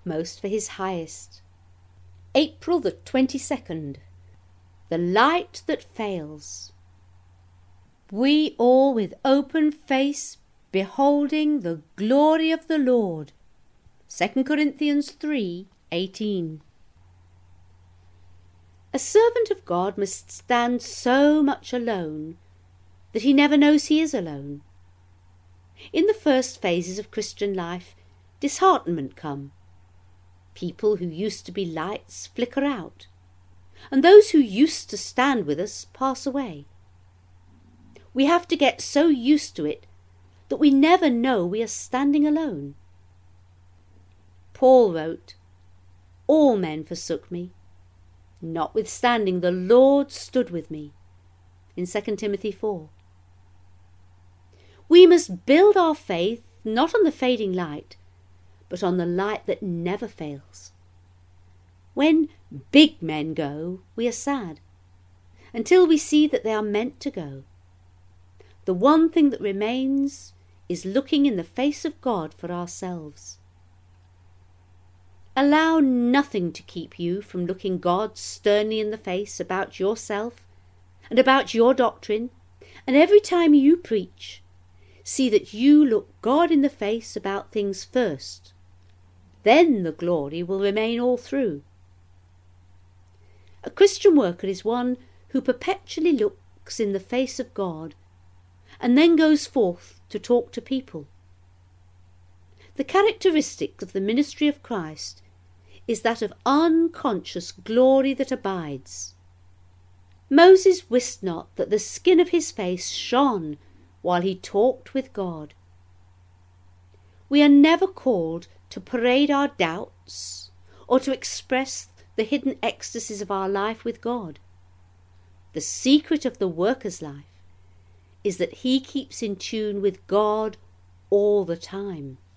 utmost for his highest. April the 22nd. The light that fails. We all with open face beholding the glory of the Lord. 2 Corinthians 3:18. A servant of God must stand so much alone that he never knows he is alone. In the first phases of Christian life, disheartenment comes. People who used to be lights flicker out, and those who used to stand with us pass away. We have to get so used to it that we never know we are standing alone. Paul wrote, "All men forsook me. Notwithstanding the Lord stood with me," in 2 Timothy 4. We must build our faith not on the fading light, but on the light that never fails. When big men go, we are sad, until we see that they are meant to go. The one thing that remains is looking in the face of God for ourselves. Allow nothing to keep you from looking God sternly in the face about yourself and about your doctrine, and every time you preach, see that you look God in the face about things first. Then the glory will remain all through. A Christian worker is one who perpetually looks in the face of God and then goes forth to talk to people. The characteristic of the ministry of Christ is that of unconscious glory that abides. Moses wist not that the skin of his face shone while he talked with God. We are never called to parade our doubts or to express the hidden ecstasies of our life with God. The secret of the worker's life is that he keeps in tune with God all the time.